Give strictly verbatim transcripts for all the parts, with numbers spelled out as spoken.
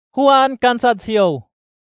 Huan kan sadsio.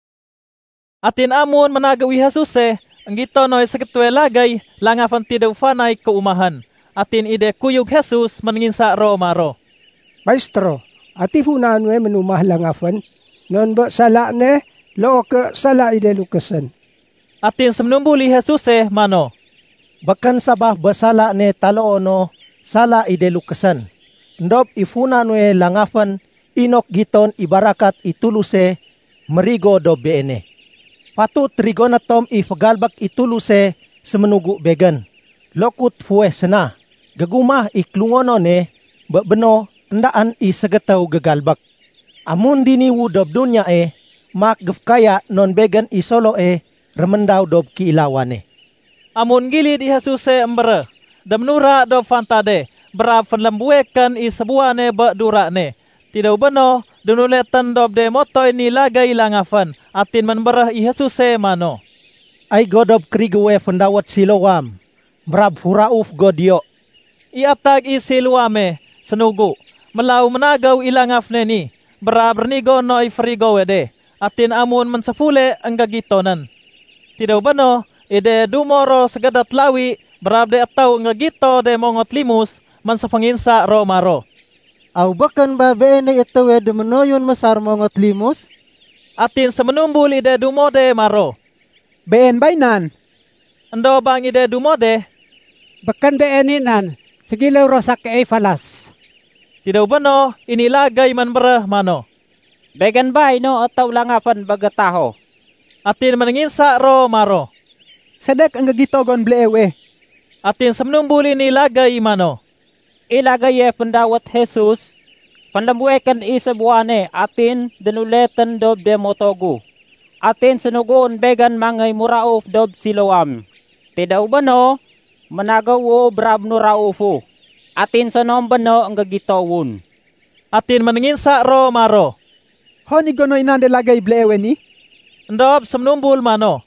Atin amun menagawi Jesuse, anggito noy seketue lagay langafan tidaw fanay kaumahan. Atin ide kuyog Jesus menginsa ro maro. Maestro, ati hunan we menumah langafan, non ba sala ne, lo ke sala ide lukasan. Atin semenumbuli Jesuse mano. Bakan sabah basala ne taloono, sala ide lukasan. Ndop ifunan we langafan, inok giton ibarakat ituluse, merigo do beene. Patut trigonatom ifagalbak ituluse, semenugu began. Lokut fueh sena. Gagumah iklungono ne, beno endaan isagataw gagalbak. Amun diniwu dob dunya e, mak gafkaya non began isolo e, remendaw dob kiilawane. Amun gili di Jesuse embere, damnura dob fantade, berab fanlambuekan isabuane ba durane. Tidak beno, dunuletan dob de motoy ni lagay langafan, atin menberah i Jesuse mano. Ay godob krigowe fandawat silowam, berab furauf godio. Iatag isiluame, senugu, melau menagaw ilangaf neni, berab renigo noy frigo wede, atin amun mensafule anggagitonan. Tidak beno, ide dumoro segadat lawi, berab de atau ngagito de mongot limus, mensapanginsa ro maro. Au bakan ba beene ito wede menoyon masar mongot limus? Atin semenumbul ide dumode maro. Been bainan. Ando bang ide dumode? Bakan beeninan, segilaw rosak e falas. Tidak beno, inilagay man berah mano. Began bay no ataw langafan bagataho. Atin menenginsa ro maro. Sedek ang gagitogon blewe. Atin semenumbul inilagay mano. Ilagay e pendawat Jesus, pandambuekan isabuane atin denuletan dob demotogu. Atin senugoon began mangay murauf dob silawam. Tidak beno, managaw o brab no raufu. Atin sanom beno ang gagitawun. Atin menenginsa ro maro. Honi gonoy nande lagay blewe ni? Ndob semenumbul mano.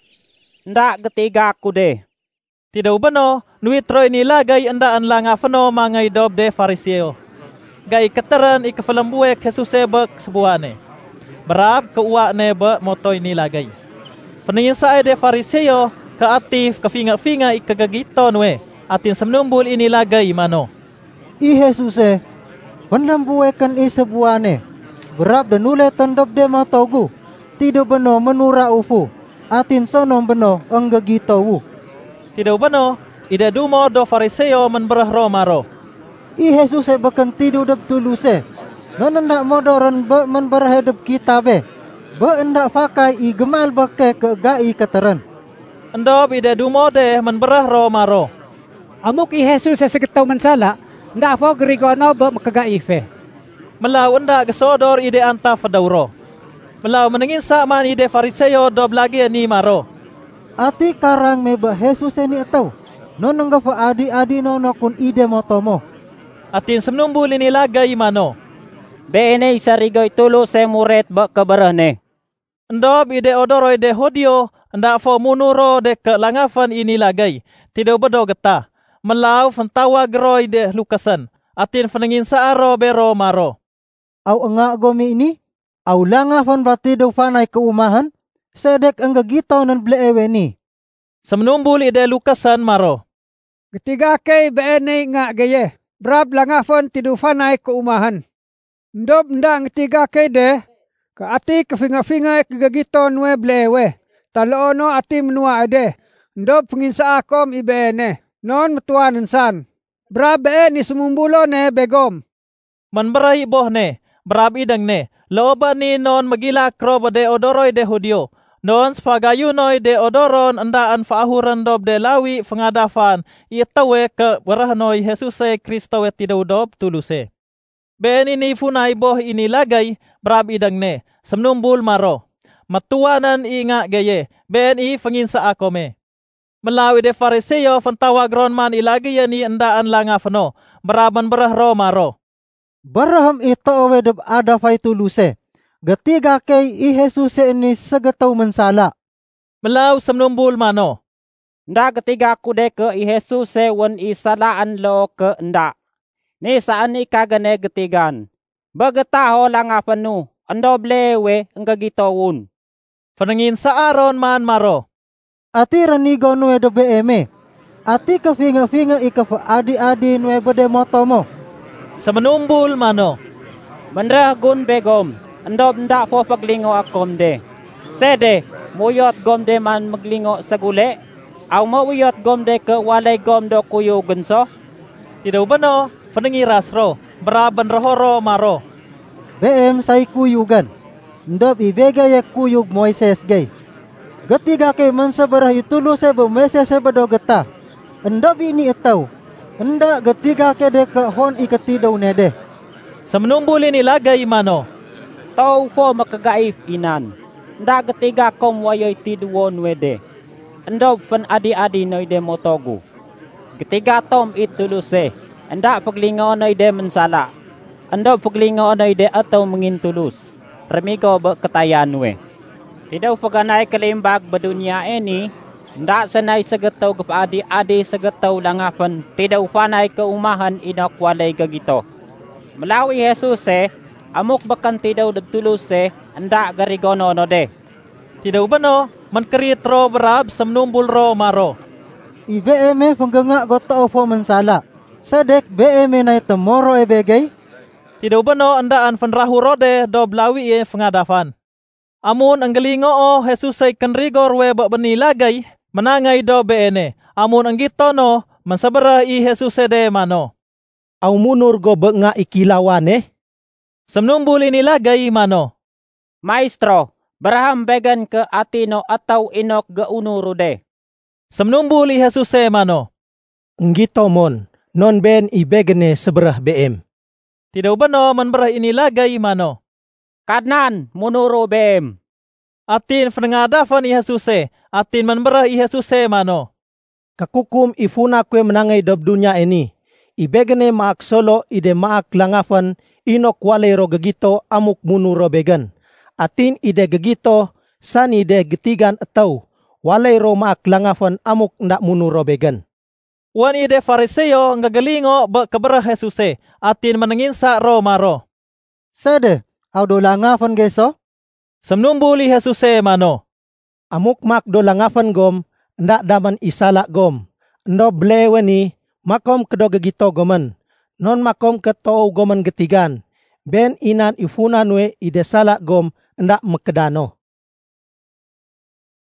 Nda getiga aku de. Tidak beno, nuitro inilagay andaan langafano mangay dob de fariseo. Gay keteran ikafalambuek Jesuse bek sebuane. Berab keuwa ne be motoy nilagay. Penenginsa de fariseo, keatif kefinga-finga ikagagito nwe. Atin semenumbul inilagay mano. I Jesuse, panambuekan isabuane, berab denuletan dob de matogu, tido beno menura ufu, atin sonom beno anggagitawu. Tidak beno, ide dumo do fariseo menberah ro maro. I Jesuse bakan tido dob tuluse, non endak modoran be menberah dob kita be, be endak pakai i gemal bake ke gai kateran. Endob ide dumo de menberah ro maro. Amuk i Jesus seketaw mansala, nda fo grigono be makagaife. Melau enda gesodor ide anta fadauro. Melau menenginsa man ide fariseo dob lagi ni maro. Ati karang meba Jesus ni ataw, non nga fa adi-adi no no kun ide motomo. Atin semenumbul inilagay mano. Beene isarigoy tulo se muret ba kabarane. Endob ide odoro ide hodio, enda fo munuro de ke langafan inilagay. Tidak bedo geta. Melau fantawa geroy de lukasan. Atin penenginsa aro bero maro. Au nga gomi ini, au langafan batido fanay kaumahan, sedek ang gagitaw ng bleewe ni. Semenumbul ide lukasan maro. Ketiga kay beene nga gaye, brab langafon tidufanay kaumahan. Ndob ndang ketiga kay de, kaati kafinga-finga kagagito nwe bleewe. Taloono ati menua ade, ndob penginsa akom ibeene, non matuanan san. Brab beene sumumbulo ne begom. Manberay boh ne, brab idang ne, looba ni non magila krobo de odoroy de hudio. Non spagayunoy de odoron andaan faahuran dob de lawi fangadafan itawe ke berahnoy Jesuse Kristo wet tidaw dob tuluse. Ben ini funay boh inilagay brab idang ne semnumbul maro. Matuanan inga gaye ben i fanginsa akome. Melawi de fariseo fantawag ron man ilagay ni andaan langafano beraban berah ro maro. Baraham ito owe dob ada fay tuluse. Gatiga kay i Jesus ni sagataw mansala. Melaw semnumbul mano. Nda gatiga aku de ke i Jesus wen isalaan lo ke nda. Ni saan ni kagane getigan. Bagataho langafanu ando blewe enggagitawun. Panangin sa aron man maro. Ati ranigo nue do B M E. Ati ka finga-finga ika fa adi-adi nue bode motomo. Sa manumbul mano. Mandra gun begom, ando nda po paglingo akom de. Sede, muyot gom de man maglingo sa guli. Aw mawiyot gom de ke walay gom do kuyo genso. Tidaw ba no? Panangiras ro. Baraban rohoro maro. B M say kuyugan. Ndob ibega ya kuyug Moises gay. Gatiga kay man sa barah itulo sa ba Moises sa bado gata. Ndob ini itaw. Nda gatiga kay de ka hon ikatidaw nede. Sa manumbuli nilagay mano. Tau fo makagaif inan. Nda gatiga kom wayoy tiduwon wede. Ndob pan adi-adi noy de motogu. Gatiga tom ituluse. Nda paglingaw noy de mensala. Ndob paglingaw noy de ataw mengintulus. Remigo ba katayan we. Tidaw paganay kalimbag ba dunya eni, nda sanay sagataw kapadi adi sagataw langapan, tidaw fanay kaumahan inok walay gagito. Malawi Jesus eh, amok bakan tidaw dagtulus eh, nda garigono no de. Tidaw ba no? Man karitro barab sa manumbul ro maro. I B M E pangganga gotao fo mansala. Sadek B M E na itamoro ebegay. Tidaw ba no andaan fanrahu rode do blawi e fangadafan. Amun ang galingo o Jesus ay kanrigor we ba banilagay manangay do beene. Amun ang gito no mansabara i Jesus de mano. Aw munur go ba nga ikilawan eh? Samnumbuli nilagay mano. Maestro, baraham began ke atino ataw inok gaunuro de. Samnumbuli Jesus e mano. Ngito mon, non ben ibegane seberah B M. Tidaw ba no manbarah inilagay mano. Kadnan, munuro B M. Atin fanangadafan i Jesus e, atin manbarah i Jesus e mano. Kakukum ifuna kwe menangay dob dunya ini. Ibegane maak solo ide maak langafan inok walay ro gagito amuk munuro began. Atin ide gagito san ide getigan ataw walay ro maak langafan amuk ndak munuro began. Wan ide fariseo nga galingo ba kabara Jesus e, atin manangin sa ro maro. Sade, aw do langafan geso? Samnumbuli Jesus e mano. Amuk mak do langafan gom, ndak daman isala gom. Ndo bleweni, makom kedo gagito goman. Non makom keto goman getigan. Ben inan ifuna nue ide sala gom, ndak mekedano.